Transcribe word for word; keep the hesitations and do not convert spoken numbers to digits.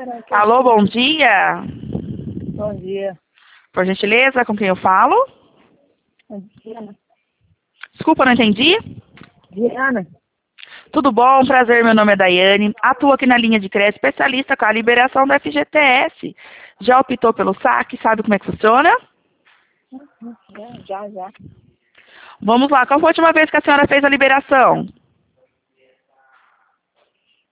Alô, bom dia. Bom dia. Por gentileza, com quem eu falo? Diana. Desculpa, não entendi. Diana. Tudo bom? Prazer, meu nome é Daiane. Atuo aqui na linha de crédito, especialista com a liberação do F G T S. Já optou pelo saque? Sabe como é que funciona? Já, já. Vamos lá, qual foi a última vez que a senhora fez a liberação?